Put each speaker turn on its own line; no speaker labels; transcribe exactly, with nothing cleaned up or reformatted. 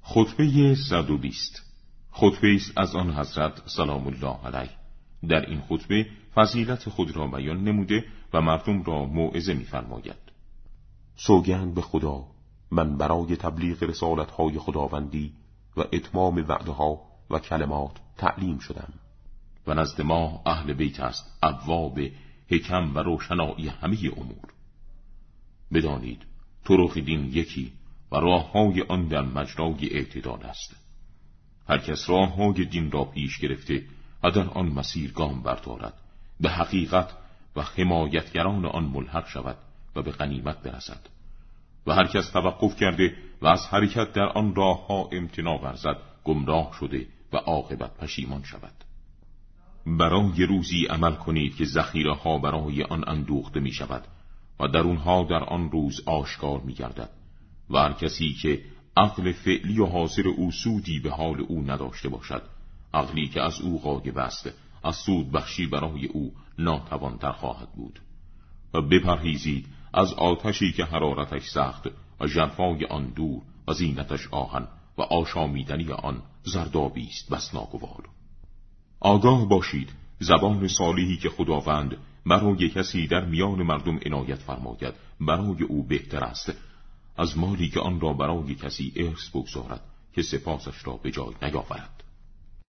خطبه صد و بیست. خطبه است از آن حضرت سلام الله علیه. در این خطبه فضیلت خود را بیان نموده و مردم را موعظه می‌فرماید.
سوگند به خدا، من برای تبلیغ رسالت‌های خداوندی و اتمام وعده‌ها و کلمات تعلیم شدم
و نزد ما اهل بیت است ابواب حکم و روشنایی همه امور. بدانید طرق دین یکی و راه‌های آن در مجرای اعتدال است. هر کس راه‌های دین را پیش گرفته و در آن مسیر گام بردارد، به حقیقت و حمایتگران آن ملحق شود و به غنیمت برسد. و هر کس توقف کرده و از حرکت در آن راه‌ها امتناع ورزد، گمراه شده و عاقبت پشیمان شود. برای روزی عمل کنید که ذخیره‌ها برای آن اندوخته می شود و درونها در آن روز آشکار می گردد. و هر کسی که عقل فعلی و حاضر او سودی به حال او نداشته باشد، عقلی که از او غایب است، از سود بخشی برای او ناتوانتر خواهد بود. و بپرهیزید از آتشی که حرارتش سخت و ژرفای آن دور و زینتش آهن و آشامیدنی آن زردابی است بس ناگوار. آگاه باشید زبان صالحی که خداوند برای کسی در میان مردم عنایت فرماید برای او بهتر است از مالی که آن را برای کسی ارث بگذارد که سپاسش را به جای نیاورد.